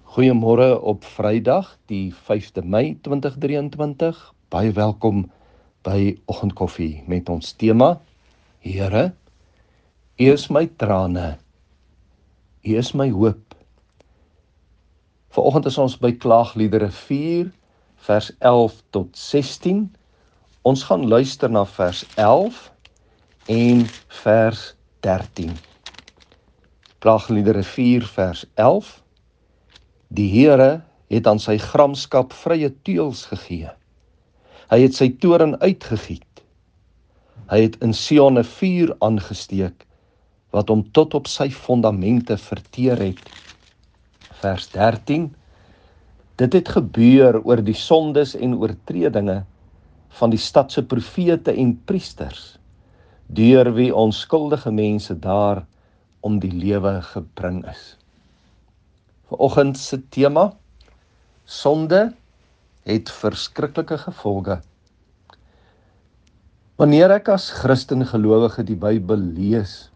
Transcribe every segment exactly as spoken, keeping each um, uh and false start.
Goeiemôre op Vrydag, die vyfde Mei twintig drieëntwintig. Baie welkom by Oggendkoffie met ons tema: Here, U is my trane, U is my hoop. Vanoggend is ons by Klaagliedere vier, vers elf tot sestien. Ons gaan luister na vers elf en vers dertien. Klaagliedere vier, vers elf. Die Here het aan sy gramskap vrye teels gegee. Hy het sy toorn uitgegiet. Hy het in Sion 'n vuur aangesteek, wat hom tot op sy fondamente verteer het. Vers dertien. Dit het gebeur oor die sondes en oortredinge van die stad se profete en priesters, deur wie onskuldige mense daar om die lewe gebring is. Vanoggend se tema: sonde het verskriklike gevolge. Wanneer ek as Christen gelowige die Bybel lees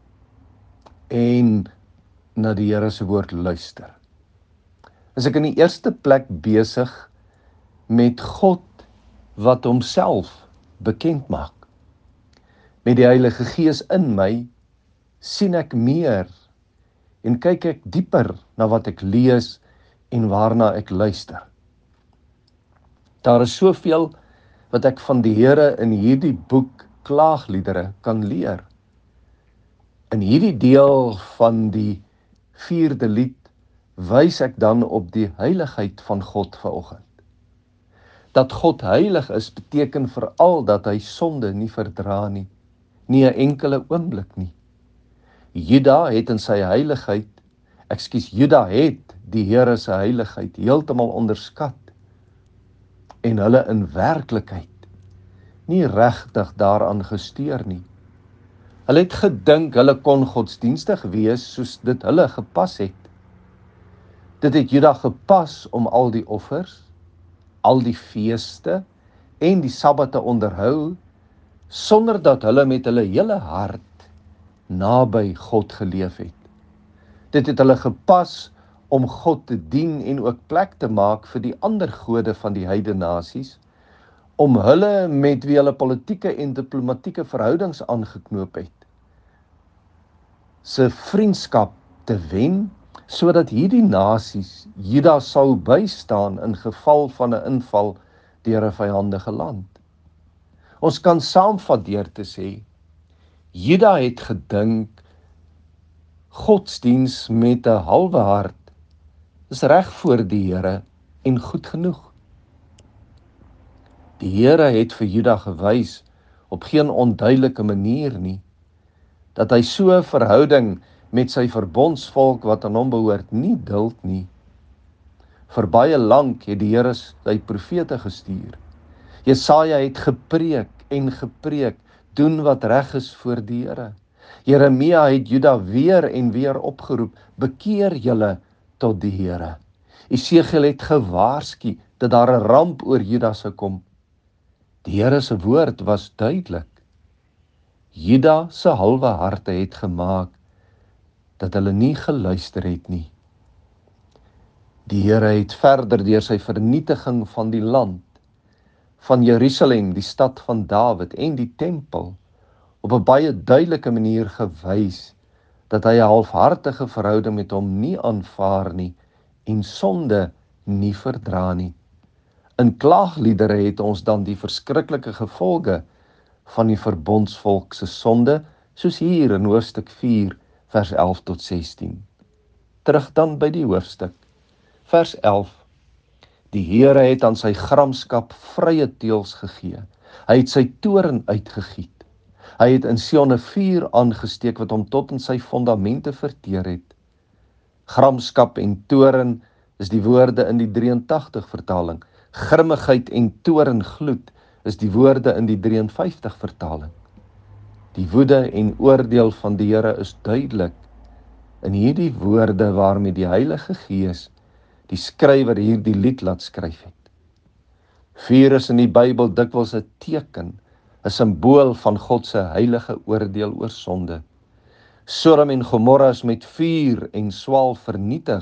en na die Here se woord luister, is ek in die eerste plek besig met God wat homself bekend maak. Met die Heilige Gees in my sien ek meer en kyk ek dieper na wat ek lees en waarna ek luister. Daar is soveel wat ek van die Here in hierdie boek Klaagliedere kan leer. In hierdie deel van die vierde lied wys ek dan op die heiligheid van God vanoggend. Dat God heilig is beteken veral dat hy sonde nie verdra nie, nie 'n enkele oomblik nie. Juda het in sy heiligheid, ekskuus, Juda het die Here se heiligheid heeltemal onderskat en hulle in werklikheid nie regtig daaraan gesteer nie. Hulle het gedink hulle kon godsdienstig wees soos dit hulle gepas het. Dit het Juda gepas om al die offers, al die feeste en die Sabbat te onderhou, sonder dat hulle met hulle hele hart naby God geleef het. Dit het hulle gepas om God te dien en ook plek te maak vir die ander gode van die heidene nasies, om hulle met wie hulle politieke en diplomatieke verhoudings aangeknoop het, se vriendskap te wen, sodat hierdie nasies Juda sou bystaan in geval van 'n inval deur 'n vyandige land. Ons kan saamvat deur te sê, Juda het gedink godsdiens met 'n halwe hart is reg voor die Here en goed genoeg. Die Here het vir Juda gewys op geen onduidelike manier nie, dat hy so 'n verhouding met sy verbondsvolk wat aan hom behoort nie duld nie. Vir baie lank het die Here sy profete gestuur. Jesaja het gepreek en gepreek, doen wat reg is voor die Here. Jeremia het Juda weer en weer opgeroep, bekeer julle tot die Here. Esegiel het gewaarsku dat daar 'n ramp oor Juda sou kom. Die Here se woord was duidelik. Juda se halwe harte het gemaak dat hulle nie geluister het nie. Die Here het verder deur sy vernietiging van die land, van Jerusalem, die stad van Dawid en die tempel, op 'n baie duidelike manier gewys dat hy 'n halfhartige verhouding met hom nie aanvaar nie en sonde nie verdra nie. In Klaagliedere het ons dan die verskriklike gevolge van die verbondsvolk se sonde, soos hier in hoofstuk vier, vers elf tot sestien. Terug dan by die hoofstuk, vers elf. Die Here het aan sy gramskap vrye teels gegee. Hy het sy toorn uitgegiet. Hy het in Sion 'n vuur aangesteek wat hom tot in sy fondamente verteer het. Gramskap en toorn is die woorde in die drieëntagtig vertaling. Grimmigheid en toorngloed is die woorde in die drieënvyftig vertaling. Die woede en oordeel van die Here is duidelik in hierdie woorde waarmee die Heilige Gees die skrywer hierdie lied laat skryf het. Vuur is in die Bybel dikwels 'n teken, 'n simbool van God se heilige oordeel oor sonde. Sodom en Gomorra is met vuur en swaal vernietig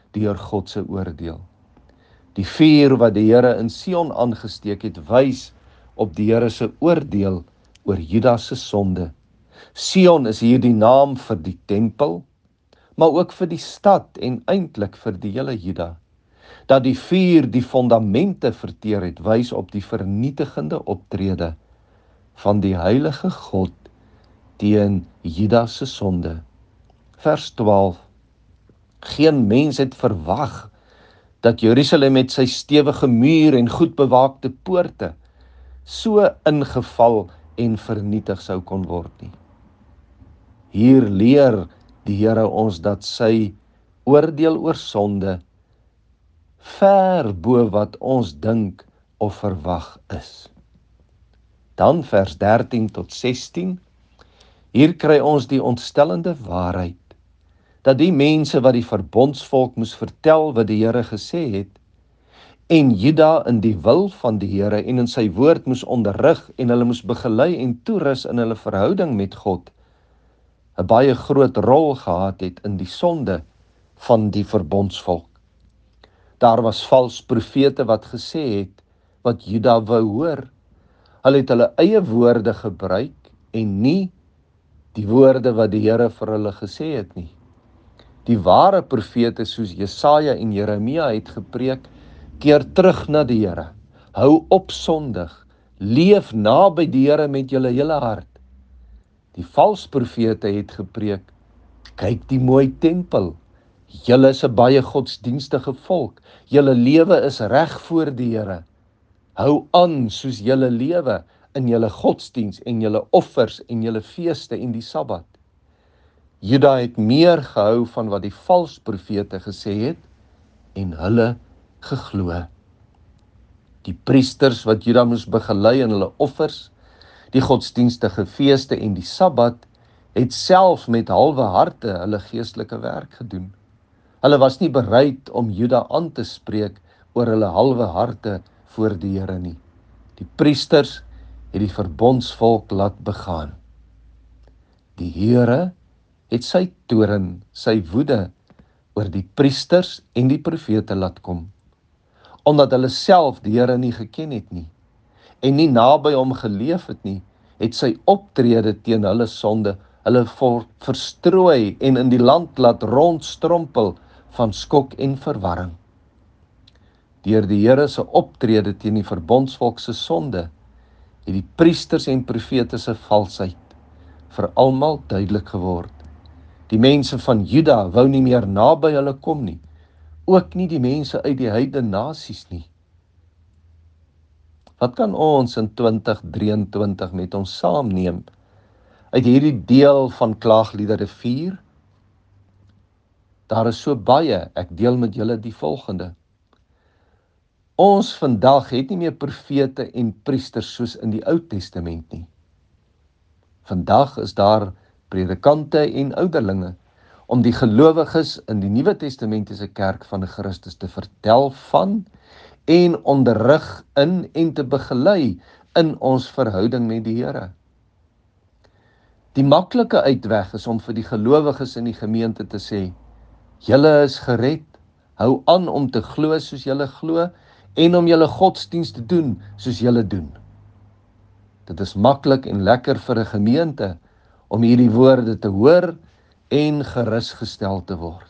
deur God se oordeel. Die vuur wat die Here in Sion aangesteek het, wys op die Here se oordeel oor Juda se sonde. Sion is hier die naam vir die tempel, maar ook vir die stad en eintlik vir die hele Juda. Dat die vuur die fondamente verteer het, wys op die vernietigende optrede van die heilige God teen Juda se sonde. Vers twaalf. Geen mens het verwag dat Jerusalem met sy stewige muur en goed bewaakte poorte so ingeval en vernietig sou kon word nie. Hier leer die Here ons dat sy oordeel oor sonde ver bo wat ons dink of verwag is. Dan vers dertien tot sestien. Hier kry ons die ontstellende waarheid dat die mense wat die verbondsvolk moes vertel wat die Here gesê het, en Juda in die wil van die Here en in sy woord moes onderrig en hulle moes begelei en toerus in hulle verhouding met God, 'n baie groot rol gehad het in die sonde van die verbondsvolk. Daar was vals profete wat gesê het wat Juda wou hoor. Hulle het hulle eie woorde gebruik en nie die woorde wat die Here vir hulle gesê het nie. Die ware profete soos Jesaja en Jeremia het gepreek, keer terug na die Here. Hou op sondig, leef naby die Here met julle hele hart. Die vals profete het gepreek, kyk die mooi tempel, julle is 'n baie godsdienstige volk, julle lewe is reg voor die Here. Hou aan soos julle lewe in julle godsdiens en julle offers en julle feeste en die Sabbat. Juda het meer gehou van wat die vals profete gesê het en hulle geglo. Die priesters wat Juda moes begelei in hulle offers, die godsdienstige feeste en die Sabbat, het self met halwe harte hulle geestelike werk gedoen. Hulle was nie bereid om Juda aan te spreek oor hulle halwe harte voor die Here nie. Die priesters het die verbondsvolk laat begaan. Die Here het sy toorn, sy woede oor die priesters en die profete laat kom, omdat hulle self die Here nie geken het nie, en nie naby hom geleef het nie, het sy optrede teen hulle sonde, hulle verstrooi en in die land laat rondstrompel van skok en verwarring. Deur die Here se optrede teen die verbondsvolk se sonde, het die priesters en profete se valsheid vir almal duidelik geword. Die mense van Juda wou nie meer naby hulle kom nie, ook nie die mense uit die heidene nasies nie. Wat kan ons in twintig drieëntwintig met ons saamneem uit hierdie deel van Klaagliedere vier? Daar is so baie, ek deel met julle die volgende. Ons vandag het nie meer profete en priesters soos in die Ou Testament nie. Vandag is daar predikante en ouderlinge om die gelowiges in die Nuwe Testamentiese kerk van Christus te vertel van en onderrig in en te begelei in ons verhouding met die Here. Die maklike uitweg is om vir die gelowiges in die gemeente te sê, julle is gered, hou aan om te glo soos julle glo en om julle godsdienst te doen soos julle doen. Dit is maklik en lekker vir 'n gemeente om hierdie woorde te hoor en gerusgestel te word.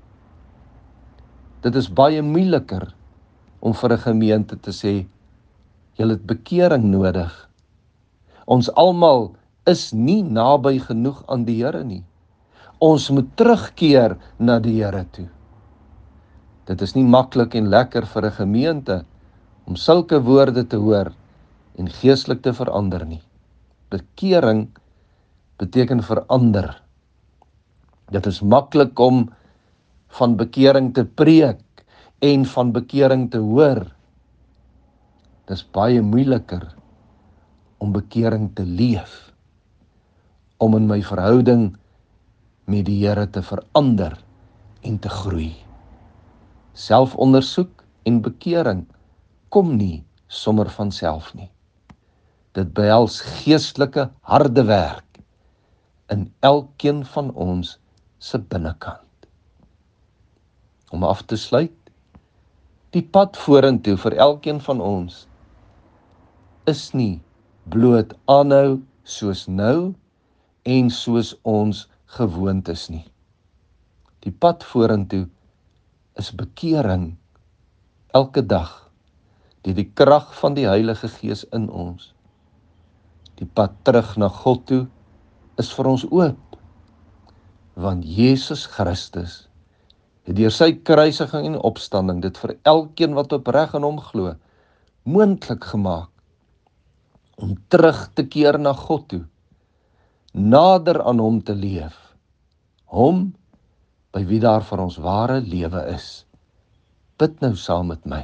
Dit is baie moeiliker om vir 'n gemeente te sê, julle het bekering nodig. Ons almal is nie naby genoeg aan die Here nie. Ons moet terugkeer na die Here toe. Dit is nie maklik en lekker vir 'n gemeente om sulke woorde te hoor en geestelik te verander nie. Bekering beteken verander. Dit is maklik om van bekering te preek en van bekering te hoor. Dit is baie moeiliker om bekering te leef, om in my verhouding met die Here te verander en te groei. Selfondersoek en bekering kom nie sommer van self nie. Dit behels geestelike harde werk in elkeen van ons se binnekant. Om om af te sluit. Die pad vorentoe vir elkeen van ons is nie bloot aanhou soos nou en soos ons gewoond is nie. Die pad vorentoe is bekering elke dag deur die krag van die Heilige Gees in ons. Die pad terug na God toe is vir ons oop, want Jesus Christus het deur sy kruisiging en opstanding dit vir elkeen wat opreg in hom glo, moontlik gemaak om terug te keer na God toe, nader aan hom te leef, hom by wie daar vir ons ware lewe is. Bid nou saam met my.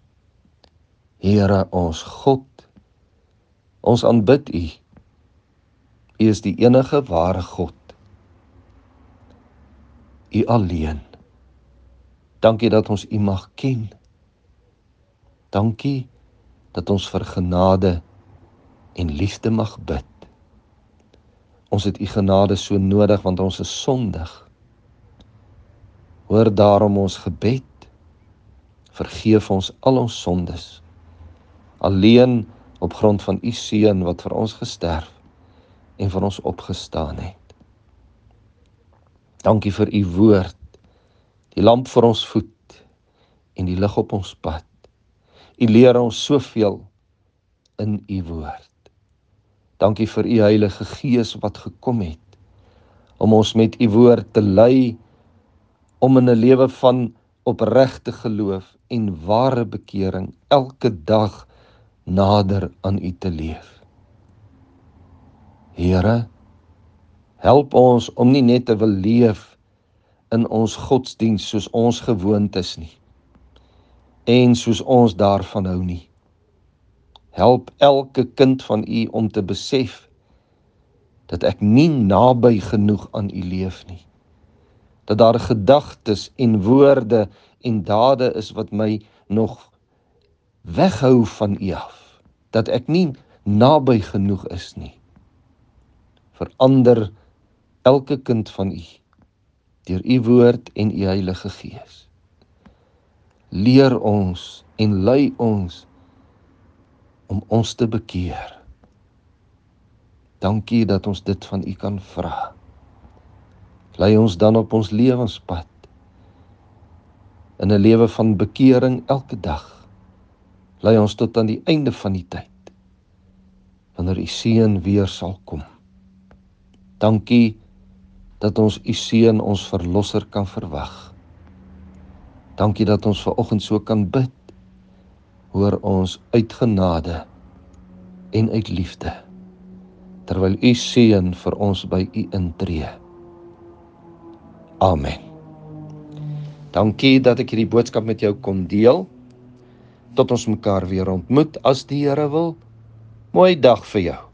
Here ons God, ons aanbid U. U is die enige ware God. U alleen. Dankie dat ons U mag ken. Dankie dat ons vir genade en liefde mag bid. Ons het U genade so nodig, want ons is sondig. Hoor daarom ons gebed, vergeef ons al ons sondes, alleen op grond van U Seun wat vir ons gesterf en vir ons opgestaan het. Dankie vir U woord, die lamp vir ons voet en die lig op ons pad. U leer ons soveel in U woord. Dankie vir U Heilige Gees wat gekom het, om ons met U woord te lei, om in 'n lewe van opregte geloof en ware bekering elke dag nader aan U te leef. Here, help ons om nie net te wil leef in ons godsdienst soos ons gewoond is nie, en soos ons daarvan hou nie. Help elke kind van U om te besef dat ek nie naby genoeg aan U leef nie. Dat daar gedagtes en woorde en dade is wat my nog weghou van U af. Dat ek nie naby genoeg is nie. Verander elke kind van U deur U woord en U Heilige Gees. Leer ons en lei ons om ons te bekeer. Dankie dat ons dit van U kan vra. Lei ons dan op ons lewenspad, in 'n lewe van bekering elke dag. Lei ons tot aan die einde van die tyd, wanneer U Seun weer sal kom. Dankie dat ons U Seun, ons Verlosser, kan verwag. Dankie dat ons vanoggend so kan bid, hoor ons uit genade en uit liefde, terwyl U Seun vir ons by U intree. Amen. Dankie dat ek hierdie boodskap met jou kon deel. Tot ons mekaar weer ontmoet as die Here wil. Mooi dag vir jou.